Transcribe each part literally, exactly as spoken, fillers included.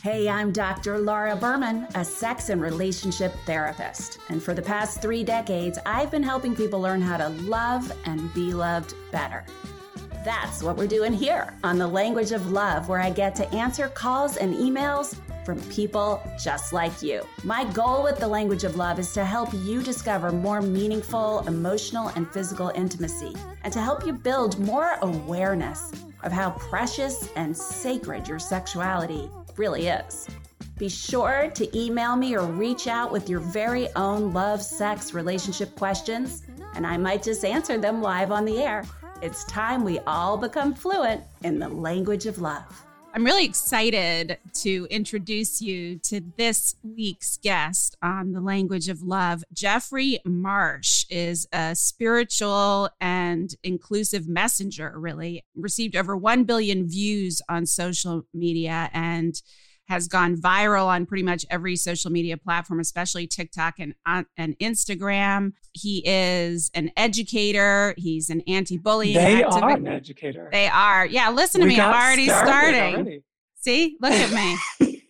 Hey, I'm Doctor Laura Berman, a sex and relationship therapist. And for the past three decades, I've been helping people learn how to love and be loved better. That's what we're doing here on The Language of Love, where I get to answer calls and emails from people just like you. My goal with The Language of Love is to help you discover more meaningful emotional and physical intimacy, and to help you build more awareness of how precious and sacred your sexuality really is. Be sure to email me or reach out with your very own love, sex, relationship questions, and I might just answer them live on the air. It's time we all become fluent in the language of love. I'm really excited to introduce you to this week's guest on The Language of Love. Jeffrey Marsh is a spiritual and inclusive messenger, really. Received over one billion views on social media and has gone viral on pretty much every social media platform, especially TikTok and, uh, and Instagram. He is an educator. He's an anti-bullying They activist. are an educator. They are. Yeah, listen to We me. I'm got already started starting. already. See, look at me.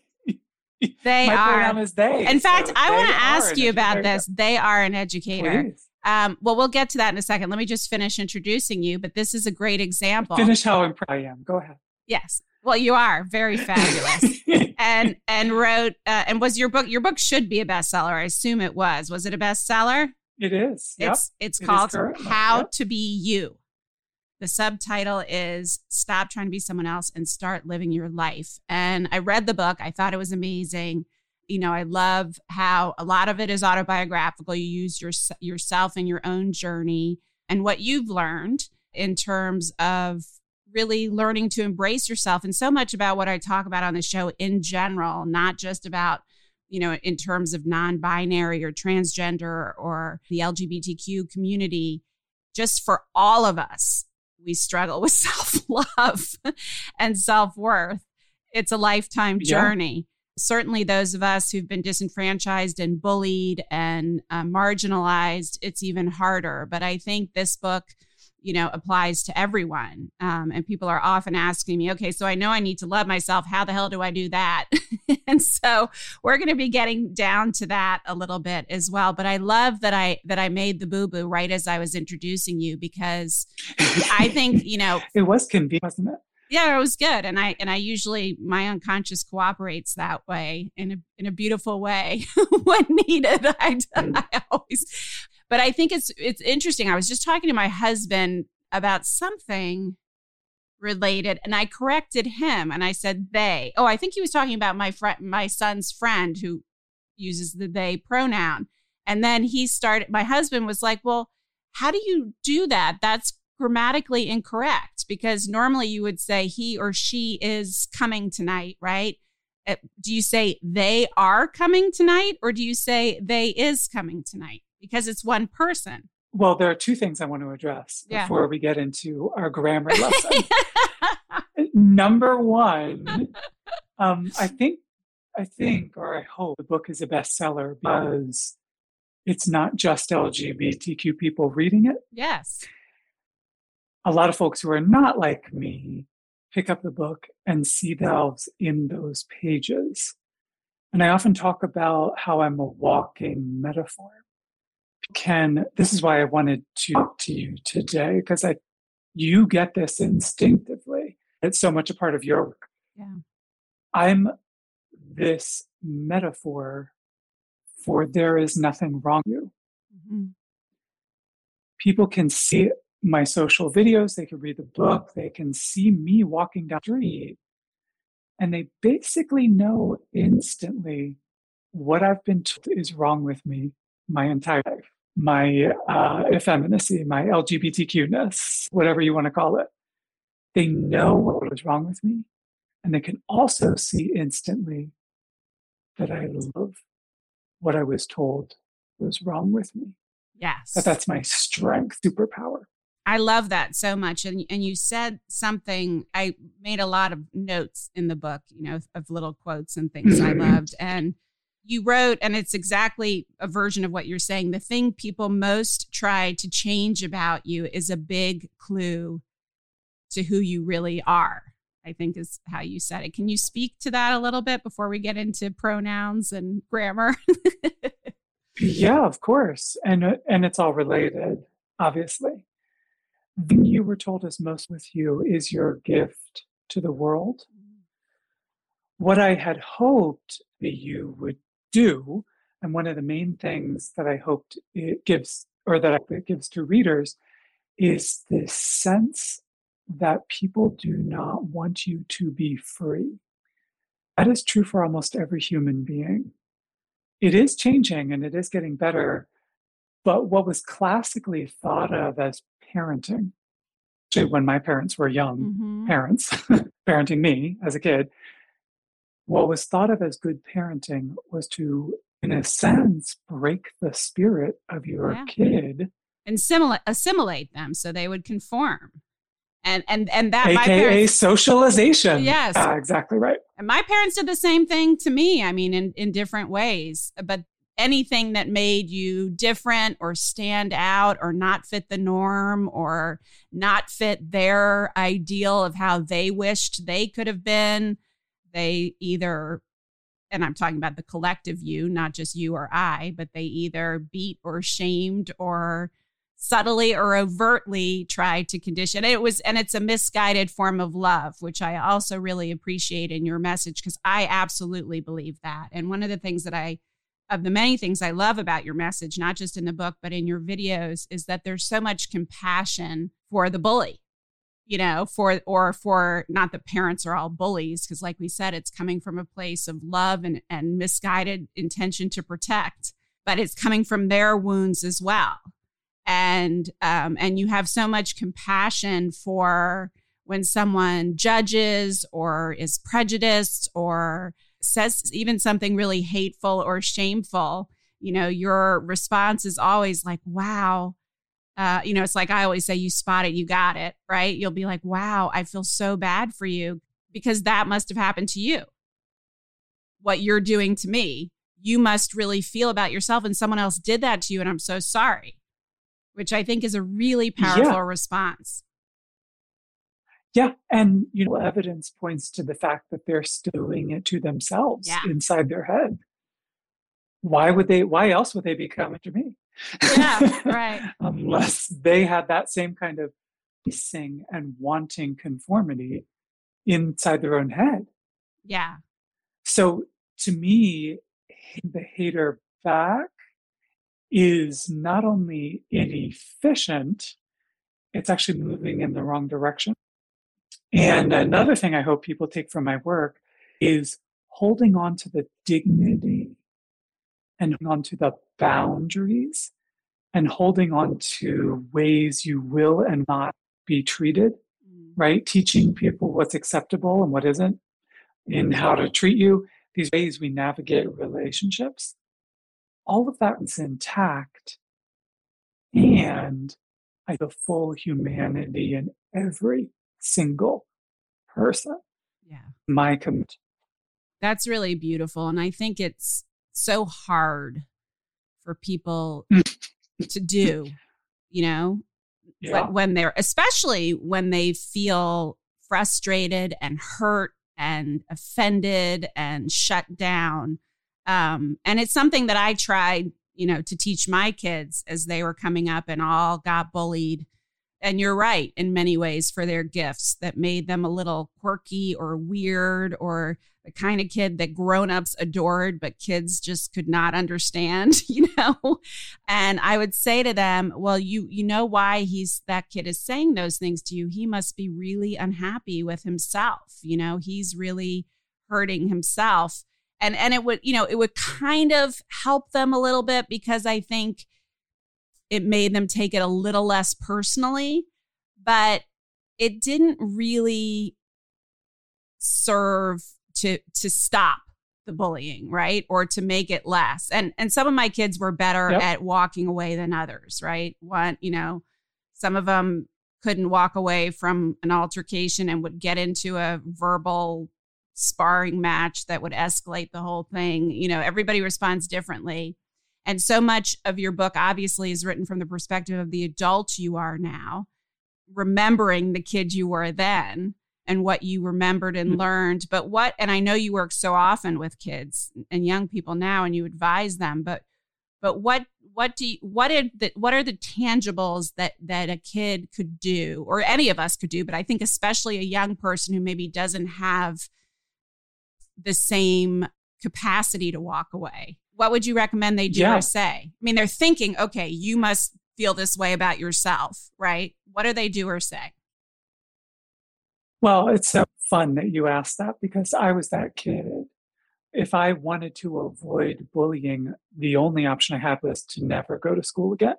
They My are. pronoun is they. In fact, so I want they to are ask an you about educator. this. They are an educator. Please. Um, well, we'll get to that in a second. Let me just finish introducing you, but this is a great example. Finish how impressed I am. Go ahead. Yes. Well, you are very fabulous. and and wrote uh, and was your book your book should be a bestseller. I assume it was. Was it a bestseller? It is. Yep. It's it's It is called currently, How yep. to Be You. The subtitle is Stop Trying to Be Someone Else and Start Living Your Life. And I read the book. I thought it was amazing. You know, I love how a lot of it is autobiographical. You use your, yourself and your own journey and what you've learned in terms of really learning to embrace yourself. And so much about what I talk about on the show in general, not just about, you know, in terms of non-binary or transgender or the L G B T Q community, just for all of us, we struggle with self-love and self-worth. It's a lifetime journey. Yeah. Certainly those of us who've been disenfranchised and bullied and uh, marginalized, it's even harder. But I think this book, you know, applies to everyone. Um, and people are often asking me, okay, so I know I need to love myself. How the hell do I do that? And so we're going to be getting down to that a little bit as well. But I love that I that I made the boo-boo right as I was introducing you, because I think, you know, it was convenient, wasn't it? Yeah, it was good. And I and I usually, my unconscious cooperates that way in a in a beautiful way when needed. I, I always, but I think it's it's interesting. I was just talking to my husband about something related, and I corrected him, and I said they. Oh, I think he was talking about my friend, my son's friend who uses the they pronoun. And then he started. My husband was like, "Well, how do you do that? That's grammatically incorrect, because normally you would say he or she is coming tonight, right? Uh, do you say they are coming tonight, or do you say they is coming tonight? Because it's one person." Well, there are two things I want to address Yeah. before we get into our grammar lesson. Number one, um, I think, I think, or I hope the book is a bestseller because it's not just L G B T Q people reading it. Yes. A lot of folks who are not like me pick up the book and see themselves in those pages. And I often talk about how I'm a walking metaphor. Can, this is why I wanted to talk to you today, because I, you get this instinctively. It's so much a part of your work. Yeah. I'm this metaphor for there is nothing wrong with you. Mm-hmm. People can see my social videos, they can read the book, they can see me walking down the street, and they basically know instantly what I've been told is wrong with me my entire life. My uh, effeminacy, my L G B T Q-ness, whatever you want to call it. They know what was wrong with me, and they can also see instantly that I love what I was told was wrong with me. Yes. That that's my strength, superpower. I love that so much. And, and you said something, I made a lot of notes in the book, you know, of little quotes and things I loved. And you wrote, and it's exactly a version of what you're saying, the thing people most try to change about you is a big clue to who you really are. I think is how you said it. Can you speak to that a little bit before we get into pronouns and grammar? Yeah, of course. And, uh, and it's all related, obviously. The thing you were told is most with you is your gift to the world. What I had hoped that you would do, and one of the main things that I hoped it gives, or that it gives to readers, is this sense that people do not want you to be free. That is true for almost every human being. It is changing and it is getting better, but what was classically thought of as parenting, actually when my parents were young Mm-hmm. parents, parenting me as a kid, what was thought of as good parenting was to, in a sense, break the spirit of your Yeah. kid, And simula- assimilate them so they would conform. And and and that my A K A parents, socialization. Yes. Yeah, exactly right. and my parents did the same thing to me. I mean, in, in different ways. But anything that made you different or stand out or not fit the norm or not fit their ideal of how they wished they could have been, they either, and I'm talking about the collective you, not just you or I, but they either beat or shamed or subtly or overtly tried to condition it. Was, and it's a misguided form of love, which I also really appreciate in your message, because I absolutely believe that. And one of the things that I, of the many things I love about your message, not just in the book, but in your videos, is that there's so much compassion for the bully, you know, for, or for, not that parents are all bullies, because like we said, it's coming from a place of love and, and misguided intention to protect, but it's coming from their wounds as well. And, um, and you have so much compassion for when someone judges or is prejudiced or says even something really hateful or shameful. You know, your response is always like, wow. Uh, you know, it's like I always say, you spot it, you got it, right? You'll be like, wow, I feel so bad for you, because that must have happened to you. What you're doing to me, you must really feel about yourself, and someone else did that to you, and I'm so sorry, which I think is a really powerful Yeah. response. Yeah. And, you know, evidence points to the fact that they're still doing it to themselves Yeah. inside their head. Why would they, why else would they be coming to me? Yeah, right. Unless they had that same kind of missing and wanting conformity inside their own head. Yeah. So to me, the hater back is not only inefficient, it's actually moving in the wrong direction. And another thing I hope people take from my work is holding on to the dignity and holding on to the boundaries and holding on to ways you will and not be treated, right? Teaching people what's acceptable and what isn't, and how to treat you, these ways we navigate relationships. All of that is intact. And I have the full humanity in every single person. Yeah. My commitment. That's really beautiful. And I think it's so hard for people to do, you know, Yeah. when, when they're, especially when they feel frustrated and hurt and offended and shut down. Um, and it's something that I tried, you know, to teach my kids as they were coming up and all got bullied. And you're right, in many ways, for their gifts that made them a little quirky or weird, or the kind of kid that grown-ups adored, but kids just could not understand, you know? And I would say to them, well, you you know why he's that kid is saying those things to you. He must be really unhappy with himself. You know, he's really hurting himself. And and it would, you know, it would kind of help them a little bit, because I think it made them take it a little less personally, but it didn't really serve to to stop the bullying, right? Or to make it less. And and some of my kids were better Yep. at walking away than others, right? One, you know, some of them couldn't walk away from an altercation and would get into a verbal sparring match that would escalate the whole thing. You know, everybody responds differently. And so much of your book obviously is written from the perspective of the adult you are now, remembering the kid you were then, and what you remembered and learned. But what, and I know you work so often with kids and young people now, and you advise them, but, but what, what do you, what are the, what are the tangibles that, that a kid could do, or any of us could do, but I think especially a young person who maybe doesn't have the same capacity to walk away? What would you recommend they do Yeah. or say? I mean, they're thinking, okay, you must feel this way about yourself, right? What do they do or say? Well, it's so fun that you asked that because I was that kid. If I wanted to avoid bullying, the only option I had was to never go to school again,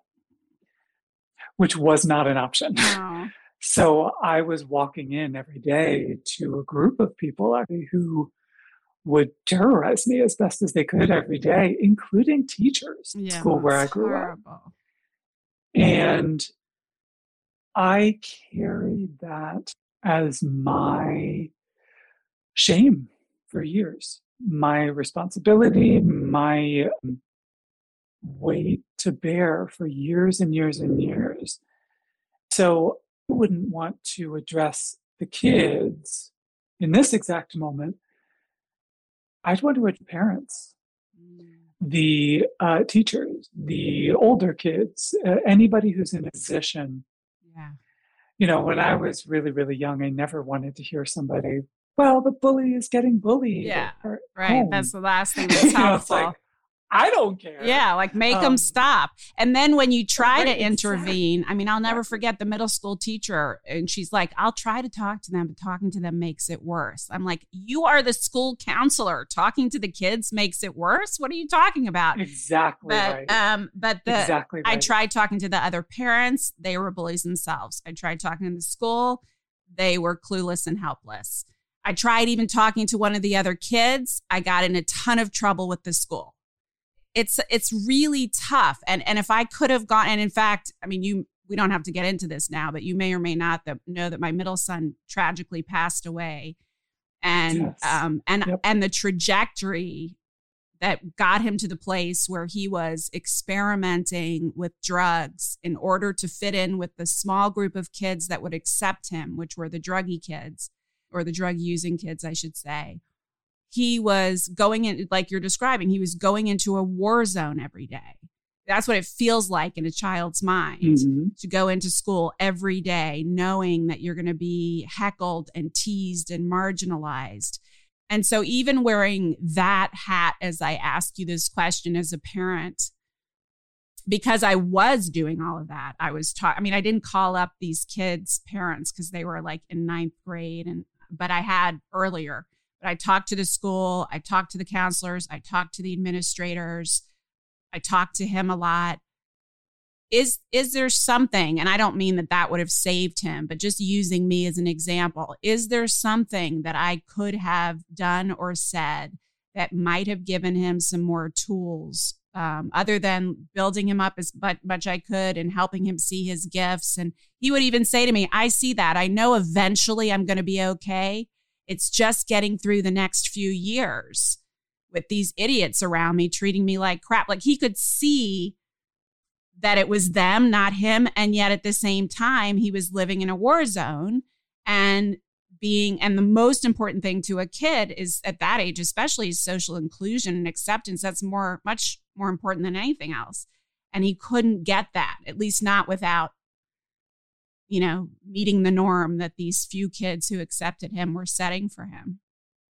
which was not an option. Oh. So I was walking in every day to a group of people who would terrorize me as best as they could every day, including teachers at Yeah, school where I that's grew up. horrible. And I carried that as my shame for years, my responsibility, my um, weight to bear for years and years and years. So I wouldn't want to address the kids in this exact moment. I'd want to address parents, the uh, teachers, the older kids, uh, anybody who's in a position. Yeah. You know, when I was really, really young, I never wanted to hear somebody, well, the bully is getting bullied. Yeah, at right. home. That's the last thing that's You know, it's helpful. like, I don't care. Yeah, like make Um, them stop. And then when you try right, to exactly. intervene, I mean, I'll never forget the middle school teacher. And she's like, I'll try to talk to them, but talking to them makes it worse. I'm like, you are the school counselor. Talking to the kids makes it worse? What are you talking about? Exactly But right. um, but the exactly I right. tried talking to the other parents. They were bullies themselves. I tried talking to the school. They were clueless and helpless. I tried even talking to one of the other kids. I got in a ton of trouble with the school. It's it's really tough. And and if I could have gone, and in fact, I mean, you we don't have to get into this now, but you may or may not that, know that my middle son tragically passed away. And Yes. um and Yep. and the trajectory that got him to the place where he was experimenting with drugs in order to fit in with the small group of kids that would accept him, which were the druggy kids, or the drug using kids, I should say. He was going in, like you're describing, he was going into a war zone every day. That's what it feels like in a child's mind, Mhm. to go into school every day, knowing that you're going to be heckled and teased and marginalized. And so even wearing that hat as I ask you this question as a parent, because I was doing all of that, I was taught, I mean, I didn't call up these kids' parents because they were like in ninth grade, and but I had earlier. But I talked to the school, I talked to the counselors, I talked to the administrators, I talked to him a lot. Is is there something, and I don't mean that that would have saved him, but just using me as an example, is there something that I could have done or said that might have given him some more tools, um, other than building him up as much I could and helping him see his gifts? And he would even say to me, I see that. I know eventually I'm going to be okay. It's just getting through the next few years with these idiots around me treating me like crap. Like he could see that it was them, not him. And yet at the same time, he was living in a war zone and being, and the most important thing to a kid is at that age, especially, is social inclusion and acceptance. That's more, much more important than anything else. And he couldn't get that, at least not without, you know, meeting the norm that these few kids who accepted him were setting for him.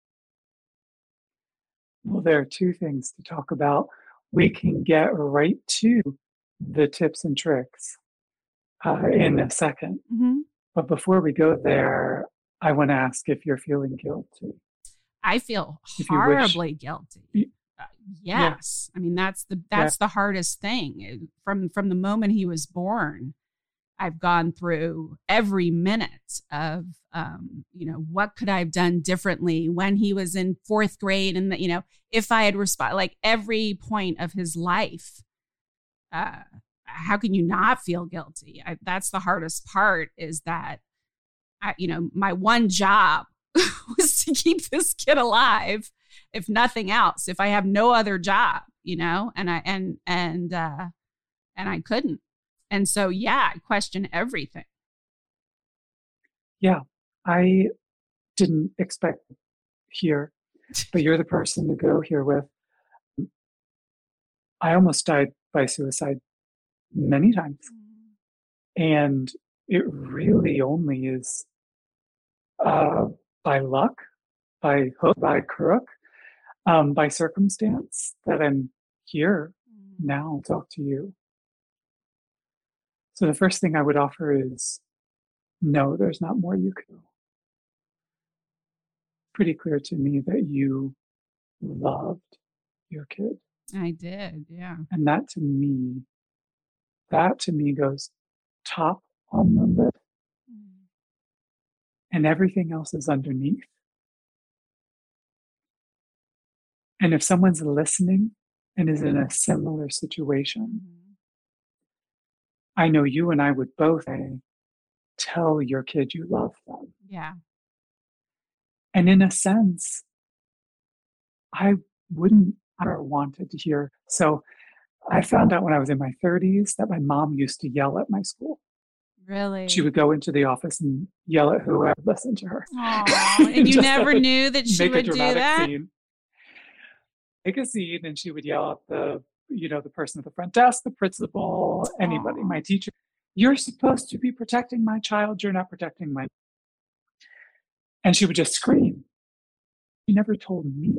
Well, there are two things to talk about. We can get right to the tips and tricks uh, in a second. Mm-hmm. But before we go there, I want to ask if you're feeling guilty. I feel If you wish- horribly guilty. Y- Uh, yes. I mean, that's the, that's the hardest thing. It- From, from the moment he was born, I've gone through every minute of, um, you know, what could I have done differently when he was in fourth grade? And, the, you know, if I had responded, like every point of his life, uh, how can you not feel guilty? I, that's the hardest part, is that, I, you know, my one job was to keep this kid alive, if nothing else, if I have no other job, you know, and I, and, and, uh, and I couldn't. And so, yeah, I question everything. Yeah, I didn't expect here, but you're the person to go here with. I almost died by suicide many times. And it really only is uh, by luck, by hook, by crook, um, by circumstance that I'm here now to talk to you. So the first thing I would offer is, no, there's not more you can do. Pretty clear to me that you loved your kid. I did, yeah. And that to me, that to me goes top on the list. Mm. And everything else is underneath. And if someone's listening and is in a similar situation, mm-hmm. I know you and I would both say, tell your kid you love them. Yeah. And in a sense, I wouldn't ever wanted to hear. So I found out when I was in my thirties that my mom used to yell at my school. Really? She would go into the office and yell at whoever listened to her. Aww, and you never knew that she would do that? Scene. Make a scene, and she would yell at the, you know, the person at the front desk, the principal, anybody, Aww. My teacher. You're supposed to be protecting my child. You're not protecting my. And she would just scream. She never told me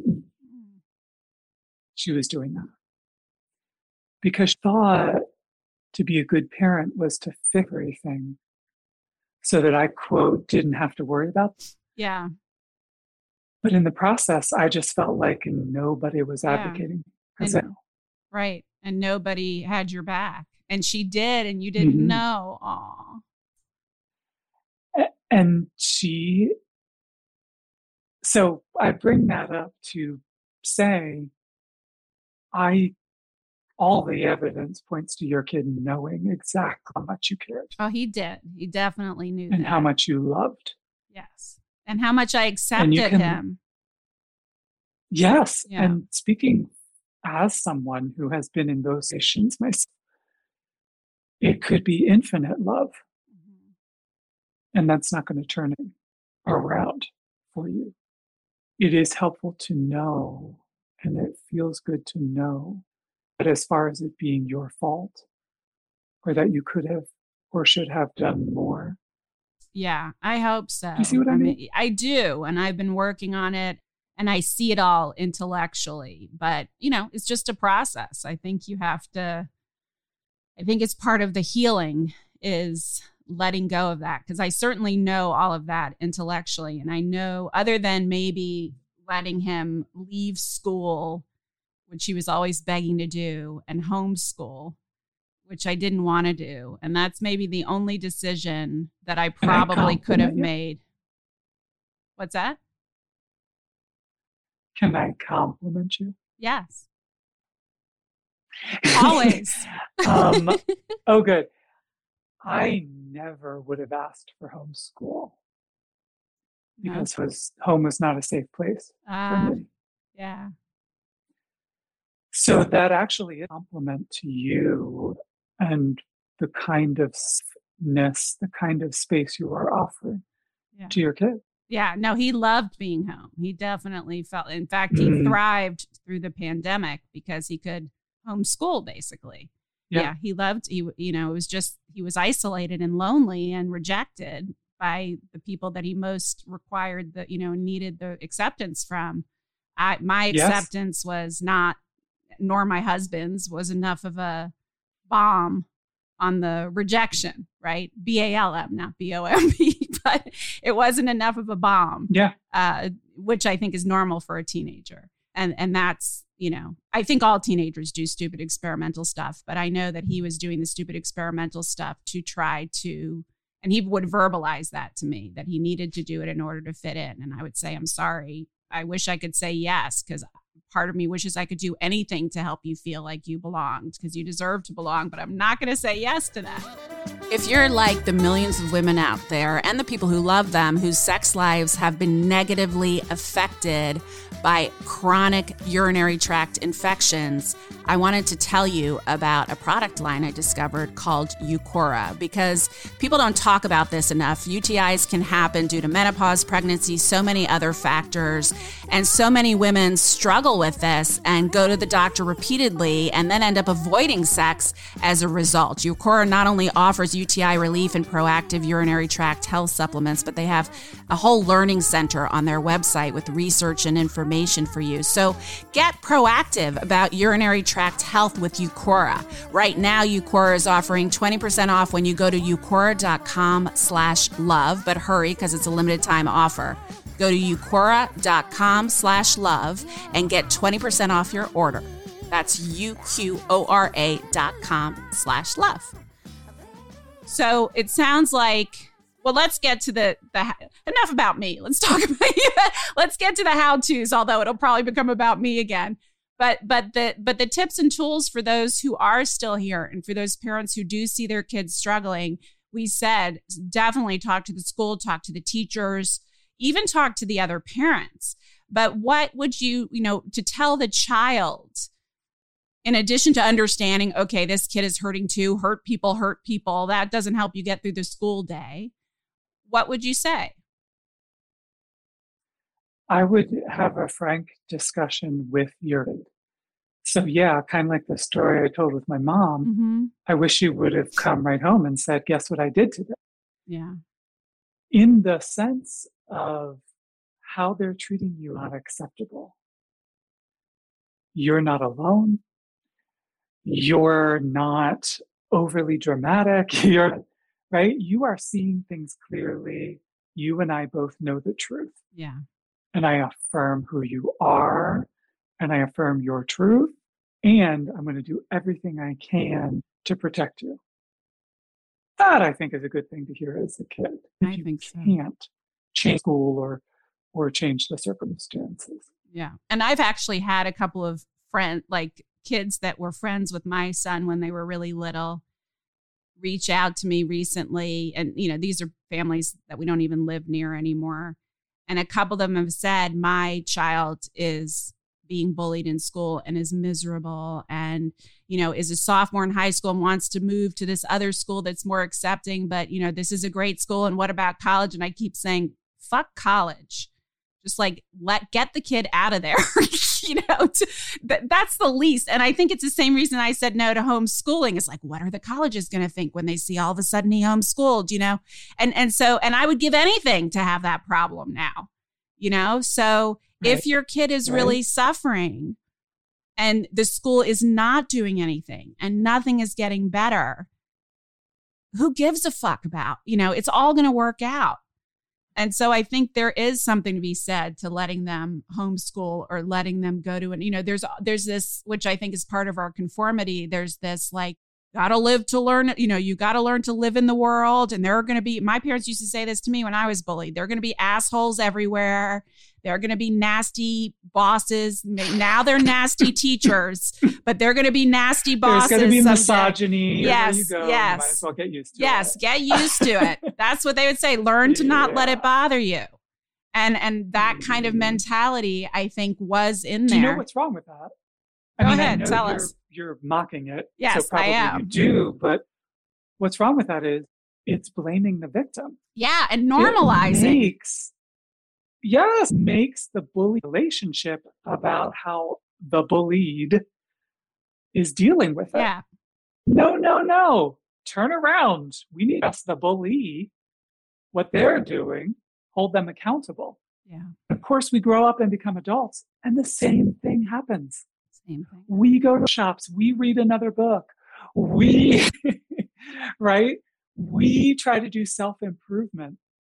she was doing that. Because she thought to be a good parent was to fix everything so that I, quote, didn't have to worry about it. Yeah. But in the process, I just felt like nobody was advocating. Yeah. And, I, right. And nobody had your back. And she did, and you didn't mm-hmm. know. Aw. And she, so I bring that up to say, I, all the evidence points to your kid knowing exactly how much you cared. Oh, he did. He definitely knew and that. how much you loved. Yes. And how much I accepted can, him. Yes. Yeah. And speaking as someone who has been in those situations myself, it could be infinite love. Mm-hmm. And that's not going to turn it around for you. It is helpful to know, and it feels good to know, but as far as it being your fault, or that you could have or should have done more. Yeah, I hope so. Do you see what I, I mean? mean? I do, and I've been working on it, and I see it all intellectually. But, you know, it's just a process. I think you have to, I think it's part of the healing is letting go of that, because I certainly know all of that intellectually. And I know, other than maybe letting him leave school, which he was always begging to do, and homeschool, which I didn't want to do. And that's maybe the only decision that I probably I could have you? made. What's that? Can I compliment you? Yes. Always. um, oh, good. I never would have asked for homeschool because no. was, home was not a safe place uh, for me. Yeah. So that actually is a compliment to you and the kind of ness, the kind of space you are offering yeah. to your kid. Yeah, no, he loved being home. He definitely felt, in fact, he mm. thrived through the pandemic because he could homeschool basically. Yeah. yeah, he loved, he, you know, it was just, he was isolated and lonely and rejected by the people that he most required the, you know, needed the acceptance from. I, my acceptance yes. was not, nor my husband's, was enough of a bomb on the rejection, right? B A L M, not B O M B, but it wasn't enough of a bomb. Yeah. Uh, which I think is normal for a teenager. And and that's, you know, I think all teenagers do stupid experimental stuff, but I know that he was doing the stupid experimental stuff to try to, and he would verbalize that to me, that he needed to do it in order to fit in. And I would say, I'm sorry. I wish I could say yes, because part of me wishes I could do anything to help you feel like you belonged, because you deserve to belong, but I'm not going to say yes to that. If you're like the millions of women out there and the people who love them whose sex lives have been negatively affected by chronic urinary tract infections, I wanted to tell you about a product line I discovered called Eucora, because people don't talk about this enough. U T Is can happen due to menopause, pregnancy, so many other factors, and so many women struggle with this and go to the doctor repeatedly and then end up avoiding sex as a result. Eucora not only offers U T I relief and proactive urinary tract health supplements, but they have a whole learning center on their website with research and information for you. So get proactive about urinary tract health with Eucora. Right now, Eucora is offering twenty percent off when you go to eucora.com slash love, but hurry because it's a limited time offer. Go to eucora.com slash love and get twenty percent off your order. That's U-Q-O-R-A dot com slash love. So it sounds like, well, let's get to the, the, enough about me. Let's talk about you. Let's get to the how-tos, although it'll probably become about me again. But, but the, but the tips and tools for those who are still here and for those parents who do see their kids struggling, we said, definitely talk to the school, talk to the teachers, even talk to the other parents. But what would you, you know, to tell the child, in addition to understanding, okay, this kid is hurting too, hurt people, hurt people, that doesn't help you get through the school day. What would you say? I would have a frank discussion with your kid. So yeah, kind of like the story I told with my mom. Mm-hmm. I wish you would have come right home and said, guess what I did today? Yeah. In the sense of how they're treating you, not acceptable. You're not alone. You're not overly dramatic. You're right. You are seeing things clearly. You and I both know the truth. Yeah. And I affirm who you are, and I affirm your truth, and I'm going to do everything I can to protect you. That, I think, is a good thing to hear as a kid. If I you think so. can't change school or or change the circumstances. Yeah. And I've actually had a couple of friends, like kids that were friends with my son when they were really little, reach out to me recently. And, you know, these are families that we don't even live near anymore. And a couple of them have said, my child is being bullied in school and is miserable and, you know, is a sophomore in high school and wants to move to this other school that's more accepting. But, you know, this is a great school. And what about college? And I keep saying, fuck college. Just like, let, get the kid out of there. You know, to, that, that's the least. And I think it's the same reason I said no to homeschooling. It's like, what are the colleges going to think when they see all of a sudden he homeschooled, you know? And, and so, and I would give anything to have that problem now, you know? So right. If your kid is right. really suffering and the school is not doing anything and nothing is getting better, who gives a fuck about, you know, it's all going to work out. And so I think there is something to be said to letting them homeschool or letting them go to, and, you know, there's, there's this, which I think is part of our conformity. There's this like, gotta live to learn, you know, you gotta learn to live in the world. And there are going to be, my parents used to say this to me when I was bullied. There are going to be assholes everywhere. There are going to be nasty bosses. Now they're nasty teachers, but they're going to be nasty bosses. There's going to be someday. Misogyny. Yes, you go. yes. You might as well get used to yes, it. get used to it. That's what they would say. Learn to not yeah. let it bother you. And and that kind of mentality, I think, was in Do there. you know what's wrong with that? I Go mean, ahead, I know tell you're, us. You're mocking it. Yes, so probably I am. You do, but what's wrong with that is it's blaming the victim. Yeah, and normalizing. It makes, yes, makes the bully relationship about how the bullied is dealing with it. Yeah. No, no, no. Turn around. We need to ask the bully what they're doing, hold them accountable. Yeah. Of course, we grow up and become adults, and the same thing happens. Same thing. We go to shops, we read another book, we, right? We try to do self-improvement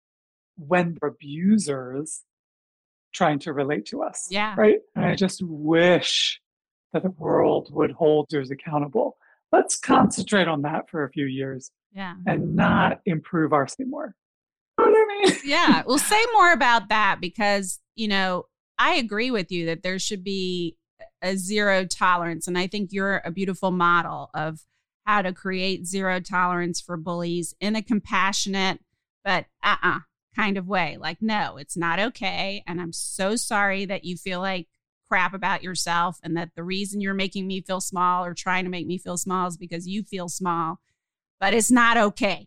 when the abusers trying to relate to us. Yeah. Right? And I just wish that the world would hold abusers accountable. Let's concentrate on that for a few years. Yeah. And not improve our anymore. You know what I mean? Yeah. We'll say more about that because, you know, I agree with you that there should be a zero tolerance. And I think you're a beautiful model of how to create zero tolerance for bullies in a compassionate, but uh-uh kind of way. Like, no, it's not okay. And I'm so sorry that you feel like crap about yourself and that the reason you're making me feel small or trying to make me feel small is because you feel small, but it's not okay.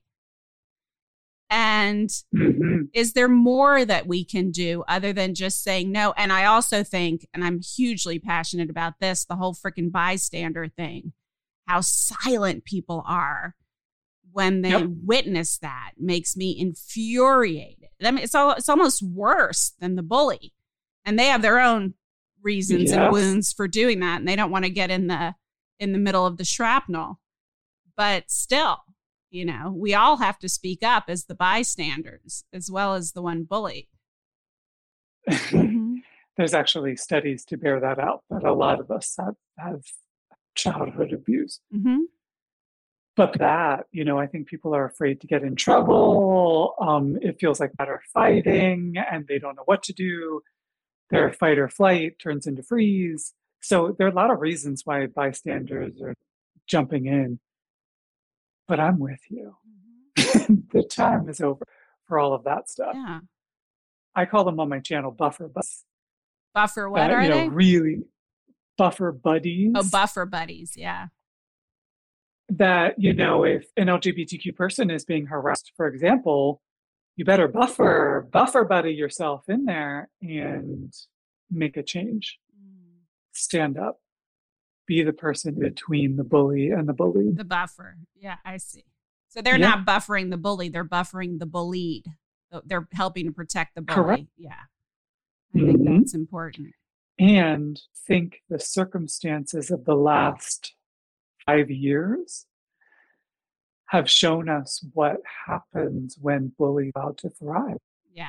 And mm-hmm. is there more that we can do other than just saying no? And I also think, and I'm hugely passionate about this, the whole freaking bystander thing, how silent people are when they yep. witness that makes me infuriated. I mean, it's all, it's almost worse than the bully. And they have their own reasons yes. and wounds for doing that. And they don't want to get in the, in the middle of the shrapnel, but still, you know, we all have to speak up as the bystanders as well as the one bullied. Mm-hmm. There's actually studies to bear that out, that a lot of us have, have childhood abuse. Mm-hmm. But that, you know, I think people are afraid to get in trouble. Um, it feels like that are fighting and they don't know what to do. Their fight or flight turns into freeze. So there are a lot of reasons why bystanders are jumping in. But I'm with you. Mm-hmm. The time is over for all of that stuff. Yeah. I call them on my channel buffer buddies. Buffer what uh, are you know, they? Really buffer buddies. Oh, buffer buddies. Yeah. That, you know, if an L G B T Q person is being harassed, for example, you better buffer, buffer buddy yourself in there and make a change. Mm. Stand up. Be the person between the bully and the bullied. The buffer. Yeah, I see. So they're yeah. not buffering the bully. They're buffering the bullied. They're helping to protect the bully. Correct. Yeah. I mm-hmm. think that's important. And think the circumstances of the last five years have shown us what happens when bullies are allowed to thrive. Yeah.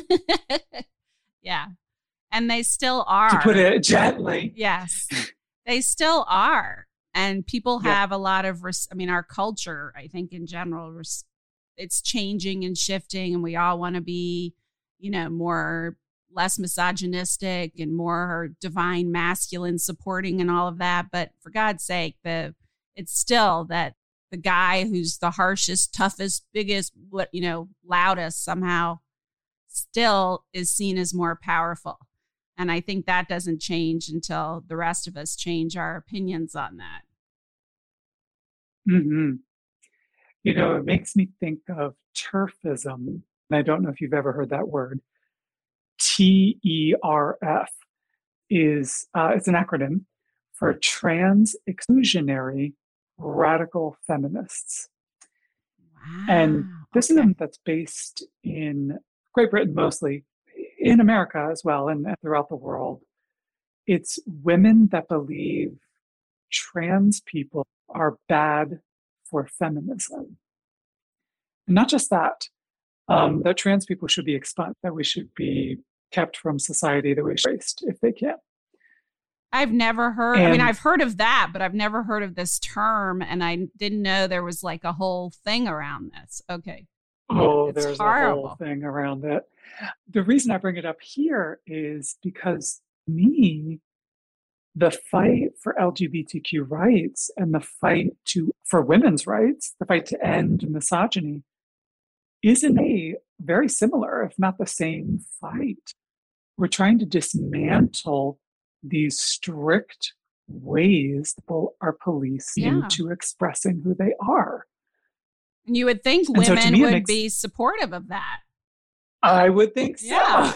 yeah. And they still are. To put it gently. Yes. They still are. And people have yeah. a lot of, res- I mean, our culture, I think in general, res- it's changing and shifting. And we all want to be, you know, more, less misogynistic and more divine masculine supporting and all of that. But for God's sake, the it's still that the guy who's the harshest, toughest, biggest, what, you know, loudest somehow still is seen as more powerful. And I think that doesn't change until the rest of us change our opinions on that. Mm-hmm. You know, it makes me think of TERFism. And I don't know if you've ever heard that word. T E R F is, uh, it's an acronym for Trans Exclusionary Radical Feminists. Wow. And this okay. is that's based in Great Britain mostly, in America as well, and throughout the world. It's women that believe trans people are bad for feminism. And not just that, um, that trans people should be expunged, that we should be kept from society, that we should be erased if they can. I've never heard, and, I mean, I've heard of that, but I've never heard of this term, and I didn't know there was like a whole thing around this. Okay. Oh, it's there's horrible. a whole thing around it. The reason I bring it up here is because me, the fight for L G B T Q rights and the fight to for women's rights, the fight to end misogyny, is in a very similar, if not the same fight. We're trying to dismantle these strict ways people are policing yeah. into expressing who they are. And you would think and women so me, would makes, be supportive of that. I would think so. Yeah.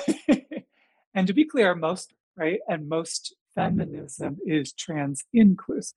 And to be clear, most, right, and most feminism is trans inclusive.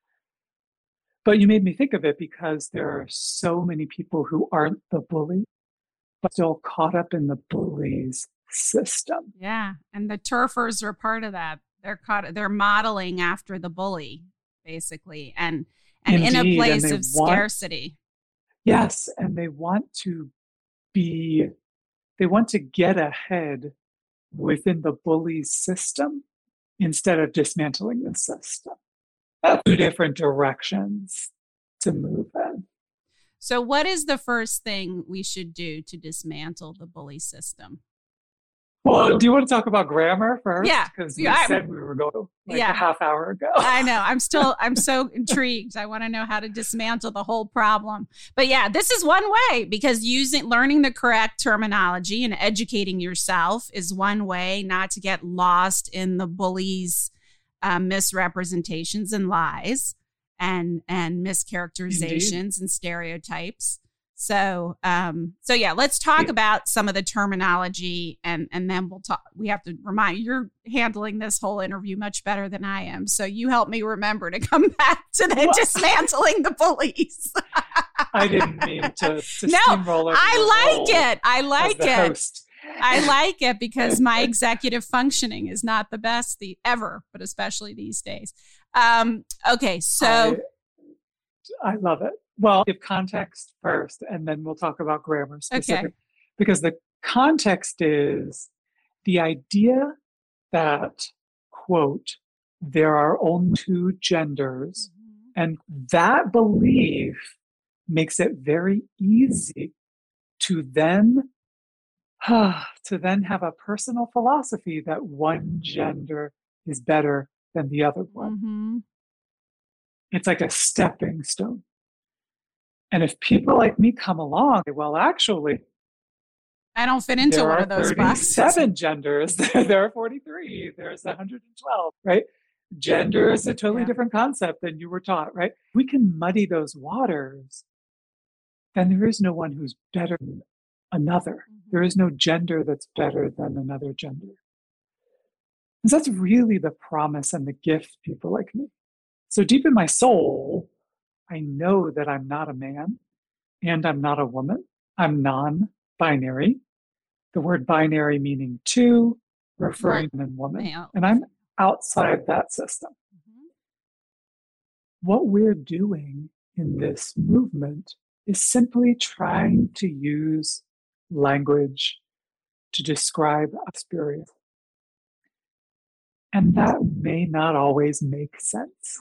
But you made me think of it because there are so many people who aren't the bully, but still caught up in the bully's system. Yeah. And the TERFers are part of that. They're caught, they're modeling after the bully, basically, and and Indeed, in a place of want, scarcity. Yes, and they want to be, they want to get ahead within the bully's system instead of dismantling the system. That's two different directions to move in. So what is the first thing we should do to dismantle the bully system? Well, do you want to talk about grammar first? Yeah. Because we Yeah, said we were going like yeah. a half hour ago. I know. I'm still, I'm so intrigued. I want to know how to dismantle the whole problem. But yeah, this is one way, because using, learning the correct terminology and educating yourself is one way not to get lost in the bullies' uh, misrepresentations and lies and, and mischaracterizations Indeed. and stereotypes. So, um, so yeah, let's talk about some of the terminology, and and then we'll talk. We have to remind you're handling this whole interview much better than I am, so you help me remember to come back to the What? dismantling the bullies. I didn't mean to, to No, steamroll over I your like role it. I as like the it. host. I like it because my executive functioning is not the best the ever, but especially these days. Um, okay, so I, I love it. Well, give context first, and then we'll talk about grammar specific. Okay. Because the context is the idea that, quote, there are only two genders, and that belief makes it very easy to then to then have a personal philosophy that one gender is better than the other one. Mhm. It's like a stepping stone. And if people like me come along, well, actually, I don't fit into there one are of those boxes. thirty-seven genders. There are forty-three. There's one hundred twelve, right? Gender is a totally Yeah. different concept than you were taught, right? We can muddy those waters, then there is no one who's better than another. There is no gender that's better than another gender. And that's really the promise and the gift, people like me. So deep in my soul, I know that I'm not a man and I'm not a woman. I'm non-binary. The word binary meaning two, referring to man and woman. Male. And I'm outside that system. Mhm. What we're doing in this movement is simply trying to use language to describe experience. And that may not always make sense.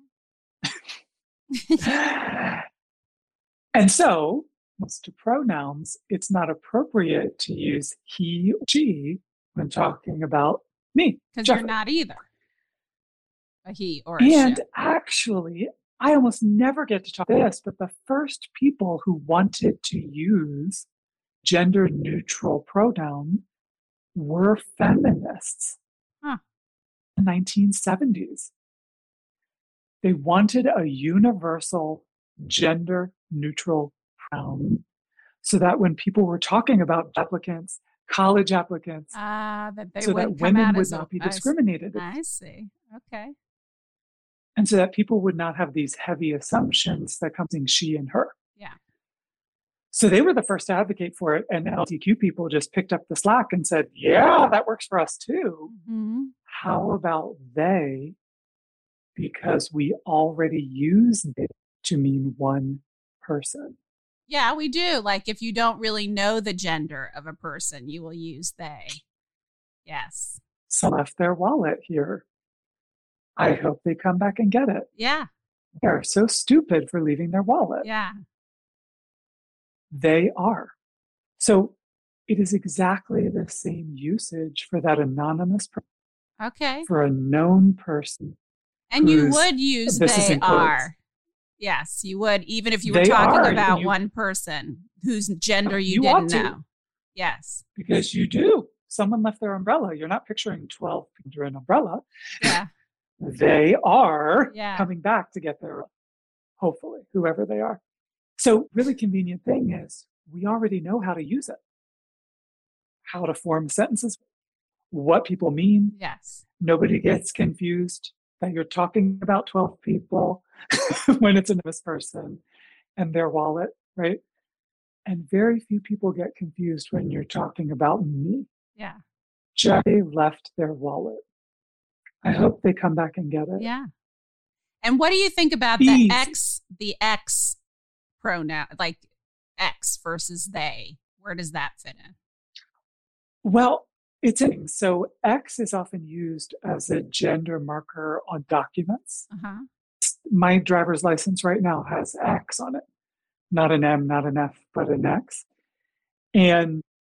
And so, as to pronouns, it's not appropriate to use he or she when talking about me. Because you're Jeffrey. not either a he or a And she. actually, I almost never get to talk this, but the first people who wanted to use gender neutral pronoun were feminists Huh. in the nineteen seventies. They wanted a universal gender neutral pronoun so that when people were talking about applicants, college applicants, Ah, that they so wouldn't that come women out would as not a, be I s- discriminated I see. Okay. and so that people would not have these heavy assumptions that come in she and her. Yeah. So they were the first to advocate for it, and L G B T Q people just picked up the slack and said, yeah, that works for us too. hmm How about they? Because we already use it to mean one person. Yeah, we do. Like if you don't really know the gender of a person, you will use they. Yes. Some left their wallet here. I hope they come back and get it. Yeah. They're so stupid for leaving their wallet. Yeah. They are. So it is exactly the same usage for that anonymous person, Okay. for a known person. And you who's- would use this is they in quotes. are. Yes, you would, even if you were They talking are. about You- one person whose gender you, You ought didn't to. know. Yes. Because you do. Someone left their umbrella. You're not picturing twelve people under an umbrella. Yeah. They are Yeah. coming back to get their, hopefully, whoever they are. So really convenient thing is we already know how to use it. How to form sentences, what people mean. Yes. Nobody gets confused that you're talking about twelve people when it's a nervous person and their wallet, right? And very few people get confused when you're talking about me. Yeah. Jay left their wallet. I hope they come back and get it. Yeah. And what do you think about Easy. the X, the X pronoun, like X versus they? Where does that fit in? Well, it's interesting. So X is often used as a gender marker on documents. Uh-huh. My driver's license right now has X on it. Not an M, not an F, but an X. And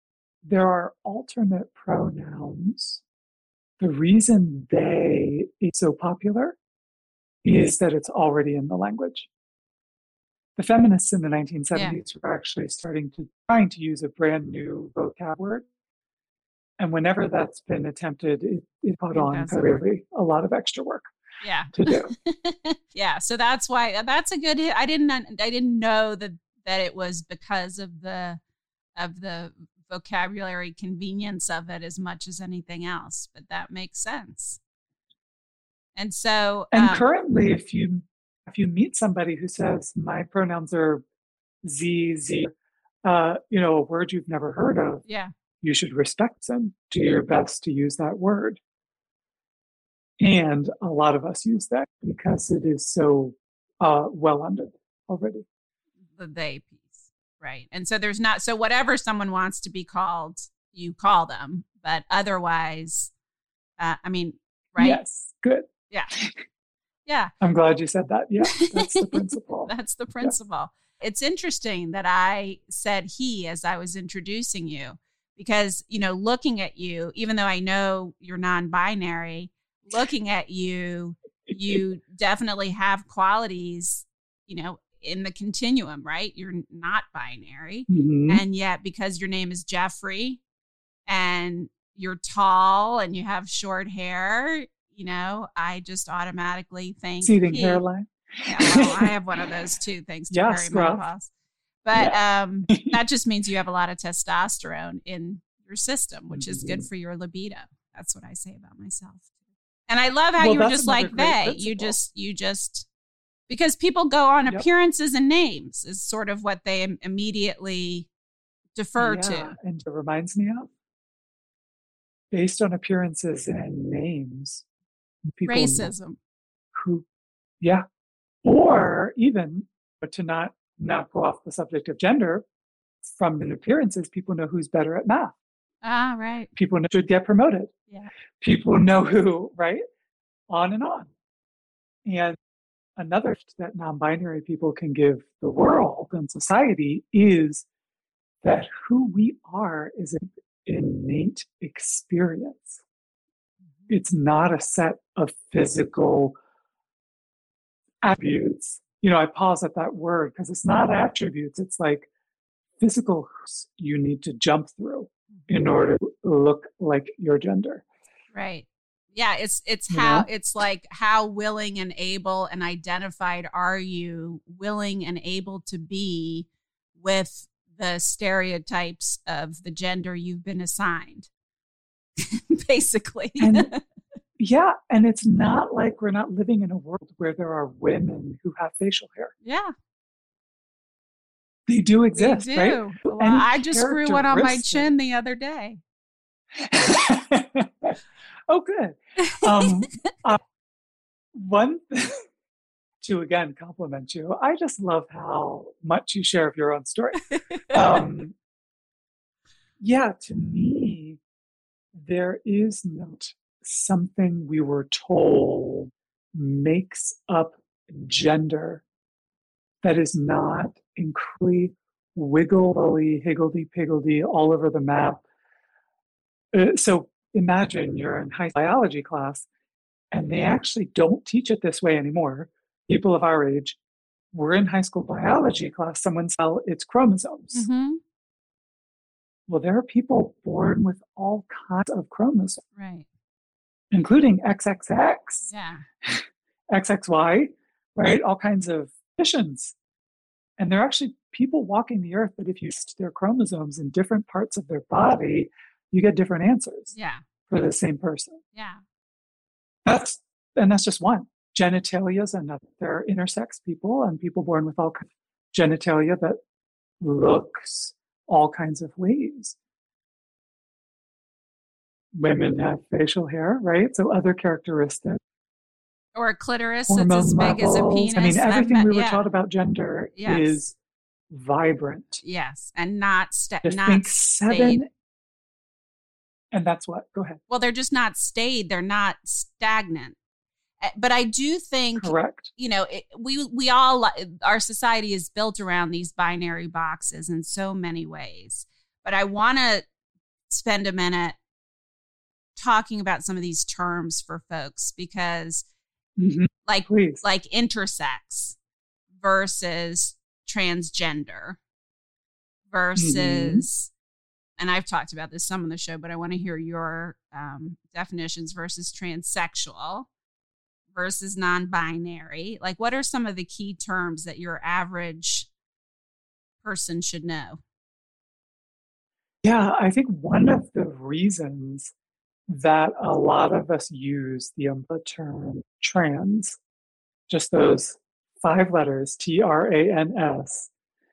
there are alternate pronouns. The reason they is so popular is that it's already in the language. The feminists in the nineteen seventies yeah. were actually starting to trying to use a brand new vocab word. And whenever that's been attempted, it, it caught on for really a lot of extra work. Yeah. To do. Yeah. So that's why that's a good I didn't I didn't know that that it was because of the of the vocabulary convenience of it as much as anything else, but that makes sense. And so And um, currently if you if you meet somebody who says my pronouns are Z Z uh you know, a word you've never heard of. Yeah. You should respect them. Do your best to use that word. And a lot of us use that because it is so uh, well understood already. The they piece, right? And so there's not, so whatever someone wants to be called, you call them. But otherwise, uh, I mean, right? Yes, good. Yeah. Yeah. I'm glad you said that. Yeah, that's the principle. That's the principle. Yeah. It's interesting that I said he as I was introducing you. Because, you know, looking at you, even though I know you're non-binary, looking at you, you definitely have qualities, you know, in the continuum, right? You're not binary. Mm-hmm. And yet, because your name is Jeffrey and you're tall and you have short hair, you know, I just automatically think. Receding hairline. Yeah, well, I have one of those too, thanks to yes, perimenopause. But yeah. um, that just means you have a lot of testosterone in your system, which is good for your libido. That's what I say about myself. And I love how well, you were just like they. Principle. You just, you just, because people go on yep. appearances and names is sort of what they immediately defer yeah, to. And it reminds me of, based on appearances and names, people racism. Who, yeah. Or even, but to not not go off the subject of gender, from the appearances, people know who's better at math. Ah, right. People know who should get promoted. Yeah. People know who, right? On and on. And another that non-binary people can give the world and society is that who we are is an innate experience. It's not a set of physical attributes. You know, I pause at that word because it's not attributes. It's like physical hoops you need to jump through in order to look like your gender. Right. Yeah. It's, it's you how, know? It's like how willing and able and identified are you willing and able to be with the stereotypes of the gender you've been assigned, basically. And, yeah. And it's not like we're not living in a world where there are women who have facial hair. Yeah. They do exist, they do. right? Well, I just grew one on my chin the other day. Oh, good. Um, uh, one, to again compliment you, I just love how much you share of your own story. Um, yeah, to me, there is not something we were told makes up gender that is not incredibly wiggly, higgledy-piggledy, all over the map. Uh, so imagine you're in high biology class, and they actually don't teach it this way anymore. People of our age, we're in high school biology class, someone said it's chromosomes. Mm-hmm. Well, there are people born with all kinds of chromosomes. Right. Including X X X, yeah. X X Y, right? All kinds of conditions. And they're actually people walking the earth, but if you test their chromosomes in different parts of their body, you get different answers yeah. for the same person. Yeah. That's and that's just one. Genitalia is another. There are intersex people and people born with all kinds of genitalia that looks all kinds of ways. Women have facial hair, right? So other characteristics. Or a clitoris that's as big as a penis. I mean, everything met, we were yeah. taught about gender yes. is vibrant. Yes, and not sta- Just not think stayed. seven, and that's what. Go ahead. Well, they're just not stayed. They're not stagnant. But I do think, correct. You know, it, we we all our society is built around these binary boxes in so many ways. But I want to spend a minute talking about some of these terms for folks because Mm-hmm. like Please. like intersex versus transgender versus mm-hmm. and I've talked about this some on the show, but I want to hear your um, definitions versus transsexual versus non-binary. Like, what are some of the key terms that your average person should know? Yeah, I think one of the reasons that a lot of us use the umbrella term trans, just those five letters, T R A N S,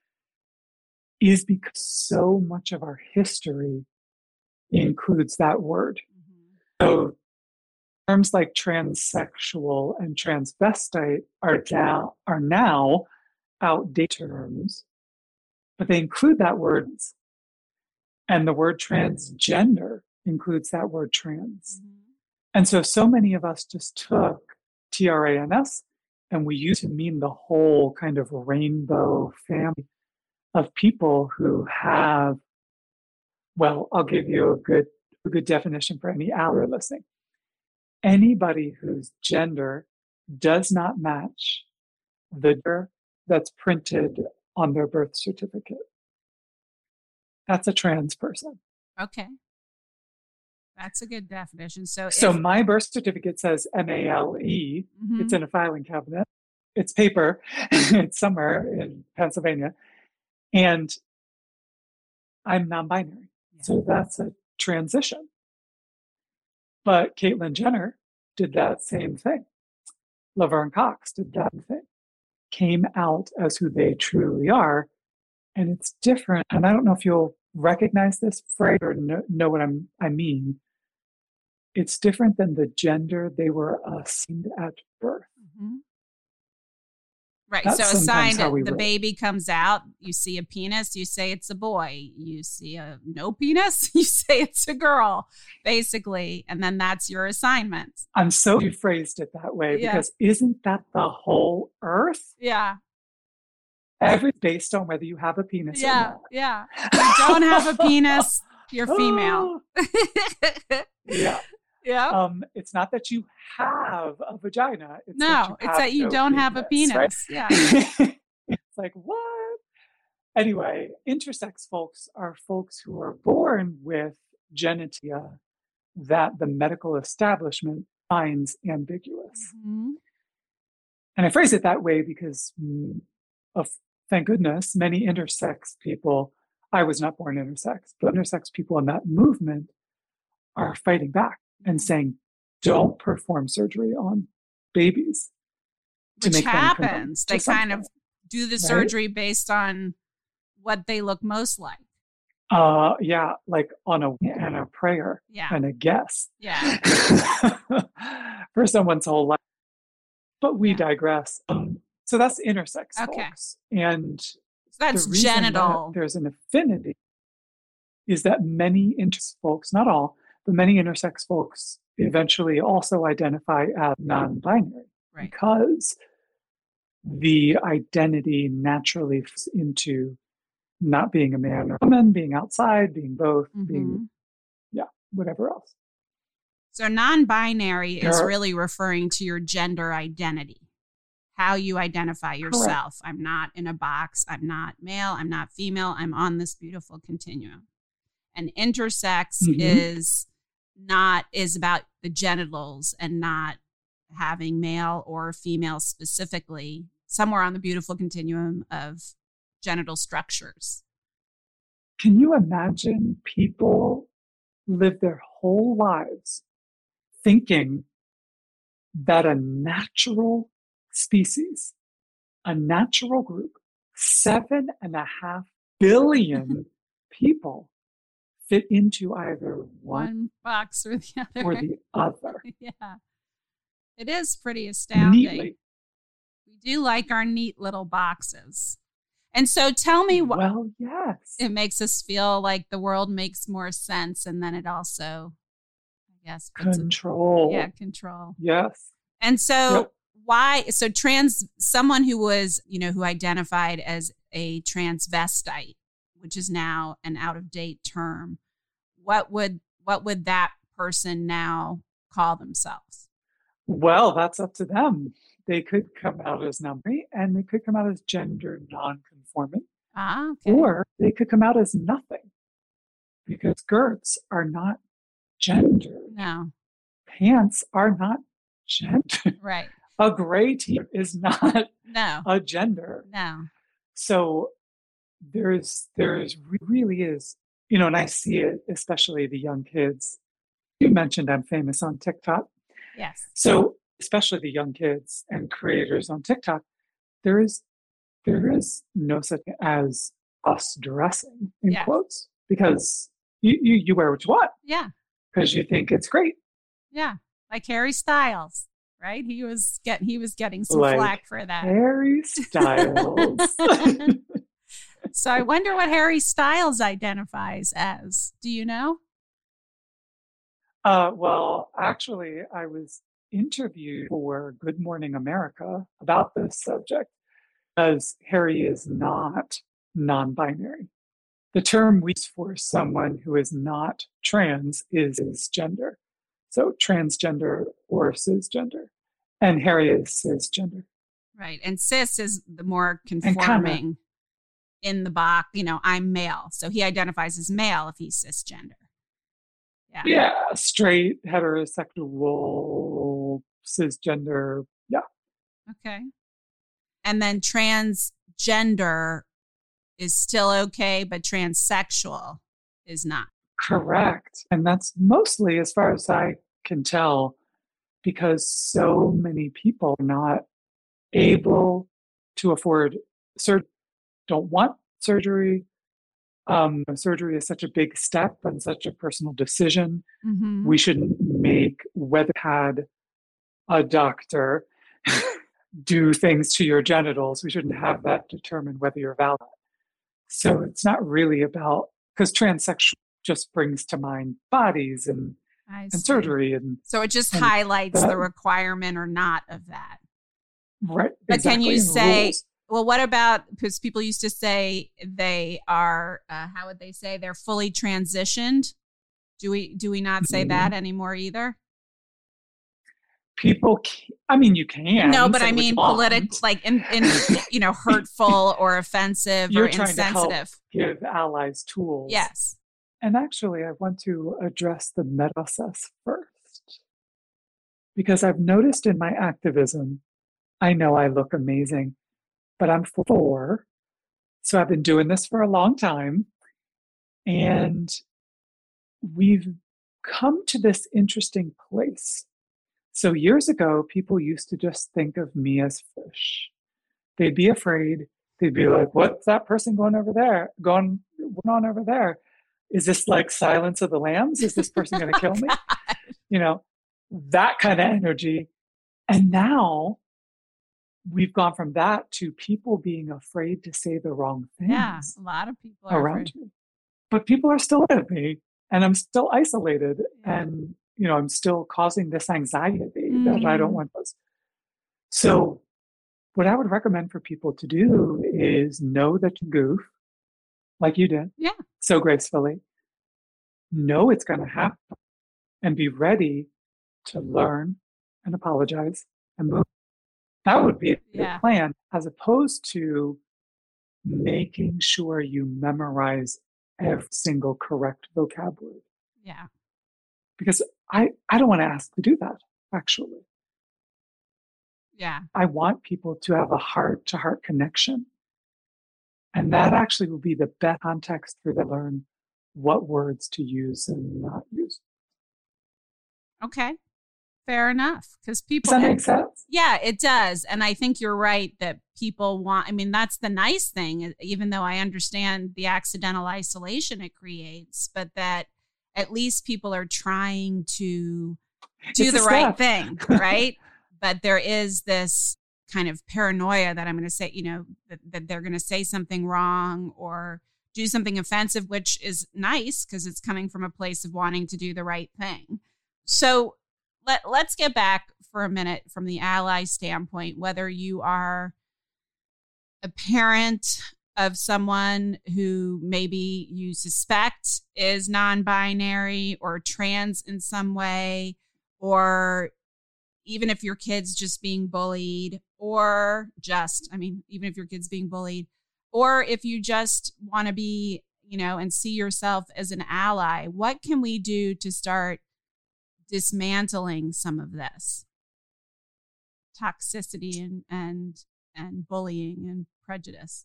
is because so much of our history includes that word. Mm-hmm. So terms like transsexual and transvestite are now, are now outdated terms, but they include that word. And the word transgender includes that word trans. Mm-hmm. And so, so many of us just took T R A N S and we used it to mean the whole kind of rainbow family of people who have, well, I'll give you a good, a good definition for any ally listening. Anybody whose gender does not match the gender that's printed on their birth certificate. That's a trans person. Okay. That's a good definition. So, so if- my birth certificate says M A L E. Mm-hmm. It's in a filing cabinet. It's paper. It's somewhere in Pennsylvania. And I'm non-binary. Yeah. So that's a transition. But Caitlyn Jenner did that same thing. Laverne Cox did that thing. Came out as who they truly are. And it's different. And I don't know if you'll recognize this phrase or know, know what I'm, I mean. It's different than the gender they were assigned at birth. Mm-hmm. Right. That's so assigned, the roll. baby comes out, you see a penis, you say it's a boy. You see a no penis, you say it's a girl, basically. And then that's your assignment. I'm so you phrased it that way yeah. because isn't that the whole earth? Yeah. Every based on whether you have a penis yeah, or not. Yeah. If you don't have a penis, you're female. yeah. Yeah. Um, it's not that you have a vagina. It's no, that it's that you no don't penis, have a penis. Right? Yeah. It's like, what? Anyway, intersex folks are folks who are born with genitalia that the medical establishment finds ambiguous. Mm-hmm. And I phrase it that way because, mm, of, thank goodness, many intersex people, I was not born intersex, but intersex people in that movement are fighting back and saying, don't perform surgery on babies. Which happens. They kind of do the surgery right? based on what they look most like. Uh, yeah, like on a and a prayer yeah. and a guess. Yeah. For someone's whole life. But we yeah. digress. Um, so that's intersex okay. folks. And so that's the reason genital. That there's an affinity is that many intersex folks, not all, but many intersex folks eventually also identify as non-binary right. because the identity naturally fits into not being a man or a woman, being outside, being both, mm-hmm. being, yeah, whatever else. So non-binary there is are, really referring to your gender identity, how you identify yourself. Correct. I'm not in a box. I'm not male. I'm not female. I'm on this beautiful continuum. And intersex mm-hmm. is not is about the genitals and not having male or female specifically somewhere on the beautiful continuum of genital structures. Can you imagine people live their whole lives thinking that a natural species, a natural group, seven and a half billion people fit into either one, one box or the other. Or the other. Yeah. It is pretty astounding. Neatly. We do like our neat little boxes. And so tell me what well, yes. it makes us feel like the world makes more sense. And then it also, I guess, control. A, yeah, control. Yes. And so yep. why, so trans, someone who was, you know, who identified as a transvestite, which is now an out of date term. what would what would that person now call themselves? Well, that's up to them. They could come out as non-binary and they could come out as gender non-conforming, Ah, okay. or they could come out as nothing, because skirts are not gender. No. Pants are not gender. Right. A gray t-shirt is not No. a gender. No. So there's there's really is, you know, and I see it, especially the young kids. You mentioned I'm famous on TikTok. Yes. So especially the young kids and creators on TikTok, there is there is no such thing as us dressing in Yeah. quotes, because you, you you wear what you want Yeah. because you think it's great. Yeah. Like Harry Styles, right? He was get he was getting some Like flack for that. Harry Styles. So I wonder what Harry Styles identifies as. Do you know? Uh, well, actually, I was interviewed for Good Morning America about this subject, as Harry is not non-binary. The term we use for someone who is not trans is cisgender. So transgender or cisgender. And Harry is cisgender. Right. And cis is the more And kinda- conforming in the box. You know, I'm male. So he identifies as male if he's cisgender. Yeah. Yeah, straight, heterosexual, cisgender. Yeah. Okay. And then transgender is still okay, but transsexual is not. Correct. And that's mostly, as far as I can tell, because so many people are not able to afford surgery, don't want surgery. Um, surgery is such a big step and such a personal decision. Mm-hmm. We shouldn't make whether had a doctor do things to your genitals. We shouldn't have that determine whether you're valid. So it's not really about, because transsexual just brings to mind bodies and, I and see. surgery and So it just and highlights that- the requirement or not of that. right. But can you exactly, and say, rules. well, what about, because people used to say they are, uh, how would they say, they're fully transitioned? Do we do we not say Mhm. that anymore either? People, ca- I mean, you can. No, but say I what you mean want. political, like in, in you know, hurtful or offensive You're or trying to help insensitive. give allies tools. Yes. And actually, I want to address the meta process first, because I've noticed in my activism, I know I look amazing, but I'm four. So I've been doing this for a long time. And we've come to this interesting place. So years ago, people used to just think of me as fish. They'd be afraid. They'd be like, what's that person going over there? Going, going on over there? Is this like Silence of the Lambs? Is this person going to kill me? You know, that kind of energy. And now we've gone from that to people being afraid to say the wrong things Yeah. A lot of people are around afraid. me. But people are still at me, and I'm still isolated, Yeah. and you know, I'm still causing this anxiety that I don't Mm. want this. So what I would recommend for people to do is know that you goof, like you did, Yeah. so gracefully. Know it's going to happen, and be ready to learn and apologize and move. That would be a Yeah. plan, as opposed to making sure you memorize every single correct vocabulary. Yeah. Because I, I don't want to ask to do that, actually. Yeah. I want people to have a heart to heart connection. And that actually will be the best context for them to learn what words to use and not use. Okay. Fair enough. Because Does people, that make sense? yeah, it does. And I think you're right that people want, I mean, that's the nice thing, even though I understand the accidental isolation it creates, but that at least people are trying to do It's a the right step. thing, right? But there is this kind of paranoia that I'm going to say, you know, that, that they're going to say something wrong or do something offensive, which is nice because it's coming from a place of wanting to do the right thing. So let, let's get back for a minute from the ally standpoint, whether you are a parent of someone who maybe you suspect is non-binary or trans in some way, or even if your kid's just being bullied, or just, I mean, even if your kid's being bullied, or if you just want to be, you know, and see yourself as an ally, what can we do to start dismantling some of this toxicity and, and, and bullying and prejudice?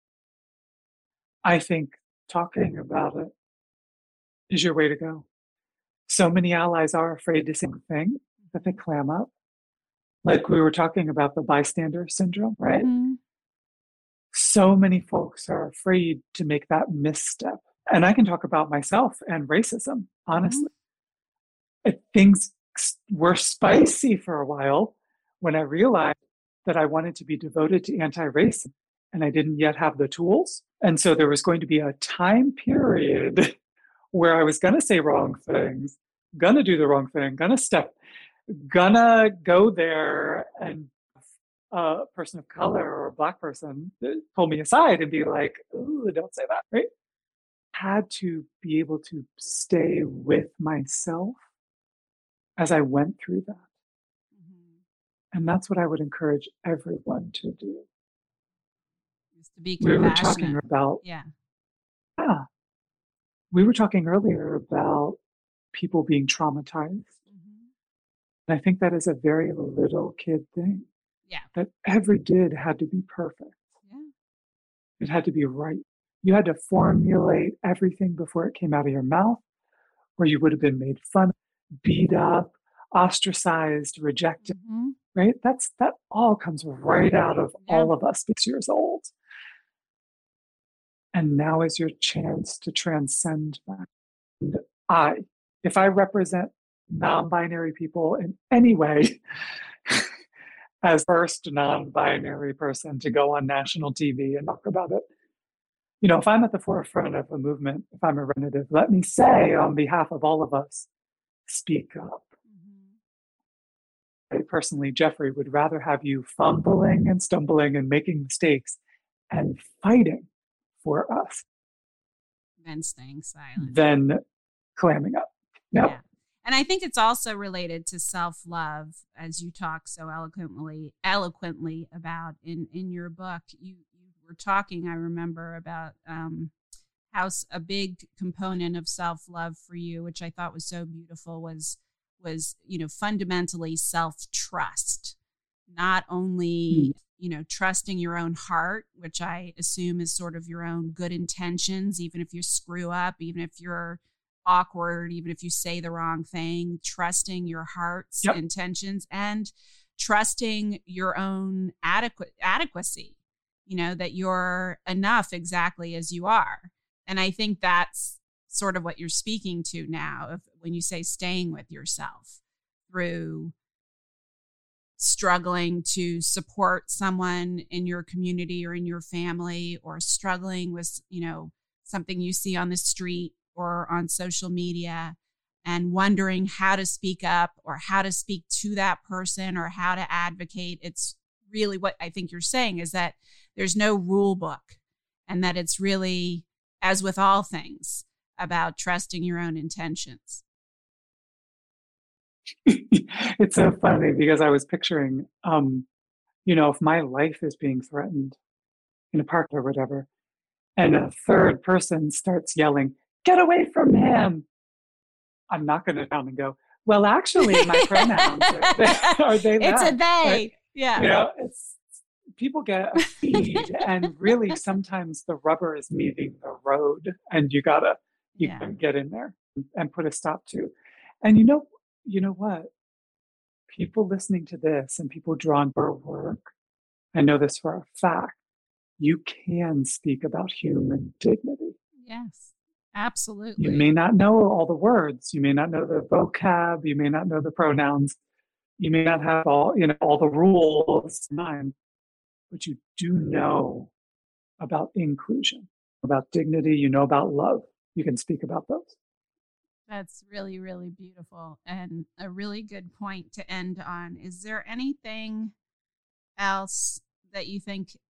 I think talking about it is your way to go. So many allies are afraid to say the thing that they clam up. Like we were talking about the bystander syndrome, right? Mm-hmm. So many folks are afraid to make that misstep. And I can talk about myself and racism, honestly. Mm-hmm. Things were spicy for a while when I realized that I wanted to be devoted to anti-racism and I didn't yet have the tools. And so there was going to be a time period where I was going to say wrong things, going to do the wrong thing, going to step, going to go there, and a person of color or a Black person pull me aside and be like, ooh, don't say that, right? Had to be able to stay with myself as I went through that. Mm-hmm. And that's what I would encourage everyone to do. To be we were talking about, yeah. yeah. We were talking earlier about people being traumatized. Mm-hmm. And I think that is a very little kid thing. Yeah. That every did had to be perfect. Yeah. It had to be right. You had to formulate everything before it came out of your mouth, or you would have been made fun of, beat up, ostracized, rejected, mm-hmm. right? That's that all comes right out of yeah. all of us six years old. And now is your chance to transcend that. And I, if I represent non-binary people in any way, as first non-binary person to go on national T V and talk about it, you know, if I'm at the forefront of a movement, if I'm a representative, let me say on behalf of all of us, speak up. Mm-hmm. I personally, Jeffrey, would rather have you fumbling and stumbling and making mistakes and fighting for us than staying silent, than clamming up. Yep. Yeah. And I think it's also related to self-love, as you talk so eloquently, eloquently about in, in your book. You, you were talking, I remember, about um, how a big component of self-love for you, which I thought was so beautiful, was was you know fundamentally self-trust. Not only mm. you know trusting your own heart, which I assume is sort of your own good intentions, even if you screw up, even if you're awkward, even if you say the wrong thing, trusting your heart's yep. intentions and trusting your own adequate adequacy, you know, that you're enough exactly as you are. And I think that's sort of what you're speaking to now, if, when you say staying with yourself through struggling to support someone in your community or in your family, or struggling with, you know, something you see on the street or on social media, and wondering how to speak up or how to speak to that person or how to advocate. It's really what I think you're saying is that there's no rule book, and that it's really, as with all things, about trusting your own intentions. It's so funny because I was picturing, um, you know, if my life is being threatened in a park or whatever, and a third person starts yelling, "Get away from him!" I'm not going to down and go, well, actually, my pronouns are they, are they It's that? a they. Right? Yeah. You know, it's, people get a feed, and really sometimes the rubber is meeting the road, and you got to you yeah. get in there and put a stop to. And you know, you know what? People listening to this and people drawn to our work, I know this for a fact, you can speak about human dignity. Yes. Absolutely. You may not know all the words. You may not know the vocab. You may not know the pronouns. You may not have all, you know, all the rules in mind, but you do know about inclusion, about dignity. You know about love. You can speak about those. That's really, really beautiful and a really good point to end on. Is there anything else that you think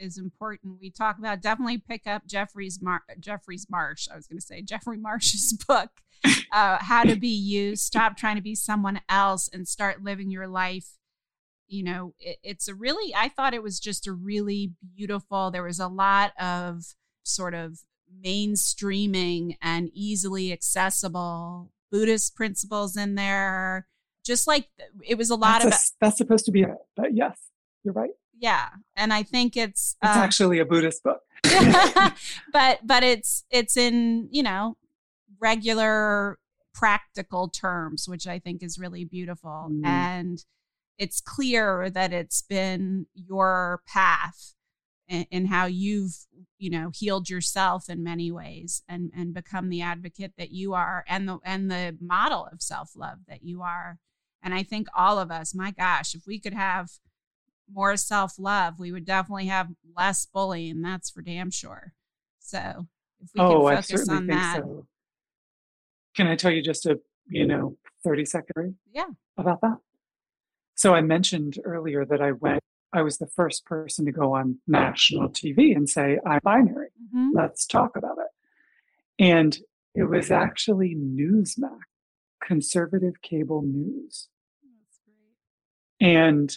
is important. We talk about, definitely pick up Jeffrey's Mar- Jeffrey's Marsh. I was going to say Jeffrey Marsh's book, uh, How to Be You. Stop trying to be someone else and start living your life. You know, it, it's a really, I thought it was just a really beautiful, there was a lot of sort of mainstreaming and easily accessible Buddhist principles in there. Just like it was a lot that's of, a, that's supposed to be it, but yes, you're right. Yeah. And I think it's, it's uh, actually a Buddhist book, but, but it's, it's in, you know, regular practical terms, which I think is really beautiful. Mm. And it's clear that it's been your path in, in how you've, you know, healed yourself in many ways and, and become the advocate that you are and the, and the model of self-love that you are. And I think all of us, my gosh, if we could have more self-love, we would definitely have less bullying. That's for damn sure. So if we oh, can I focus certainly on think that. So. Can I tell you just a, you know, thirty second yeah. about that? So I mentioned earlier that I went, I was the first person to go on national T V and say, I'm binary. Mm-hmm. Let's talk about it. And it was actually Newsmax, conservative cable news. That's great. And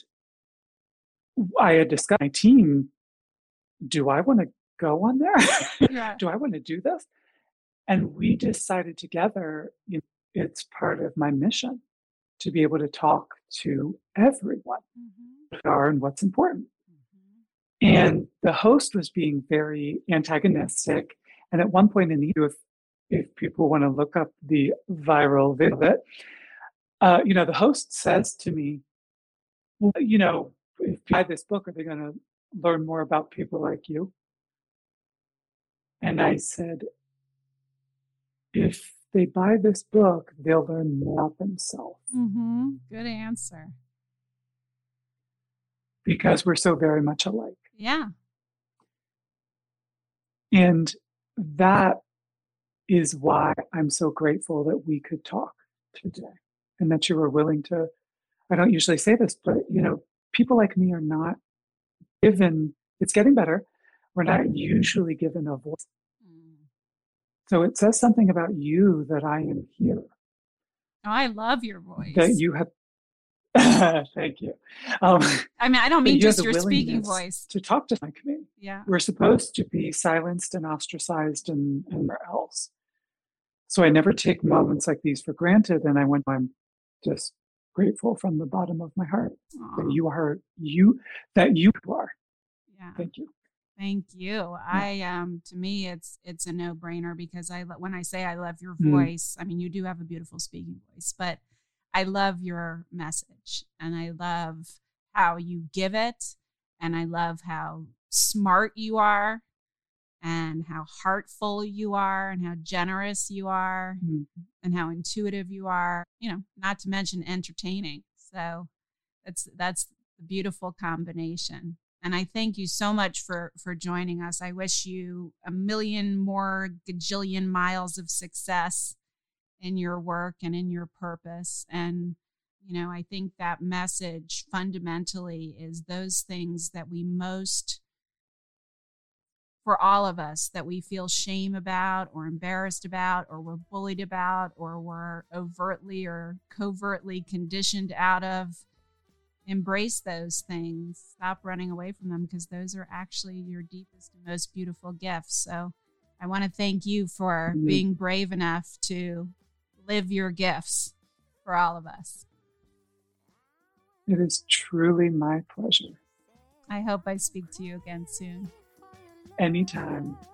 I had discussed my team, do I want to go on there? Yeah. Do I want to do this? And we decided together, you know, it's part of my mission to be able to talk to everyone mm-hmm. are and what's important. Mm-hmm. And the host was being very antagonistic. And at one point in the if if people want to look up the viral video of it, uh, you know, the host says to me, well, you know, if you buy this book, are they going to learn more about people like you? And I said, if they buy this book, they'll learn more about themselves. Mm-hmm. Good answer. Because we're so very much alike. Yeah. And that is why I'm so grateful that we could talk today and that you were willing to, I don't usually say this, but, you know, people like me are not given, it's getting better, we're not usually given a voice. So it says something about you that I am here. Oh, I love your voice. That you have, thank you. Um, I mean, I don't mean just your speaking voice. To talk to like me. Yeah. We're supposed to be silenced and ostracized and, and where else. So I never take moments like these for granted. And I went, I'm just grateful from the bottom of my heart Aww. that you are, you, that you are. Yeah. Thank you. Thank you. I, um, to me, it's, it's a no brainer because I, when I say I love your voice, mm. I mean, you do have a beautiful speaking voice, but I love your message and I love how you give it. And I love how smart you are and how heartful you are and how generous you are mm. and how intuitive you are, you know, not to mention entertaining. So that's, that's the beautiful combination. And I thank you so much for, for joining us. I wish you a million more gajillion miles of success in your work and in your purpose. And, you know, I think that message fundamentally is those things that we most, for all of us, that we feel shame about or embarrassed about or we're bullied about or we're overtly or covertly conditioned out of. Embrace those things. Stop running away from them because those are actually your deepest and most beautiful gifts. So I want to thank you for mm-hmm. being brave enough to live your gifts for all of us. It is truly my pleasure. I hope I speak to you again soon. Anytime.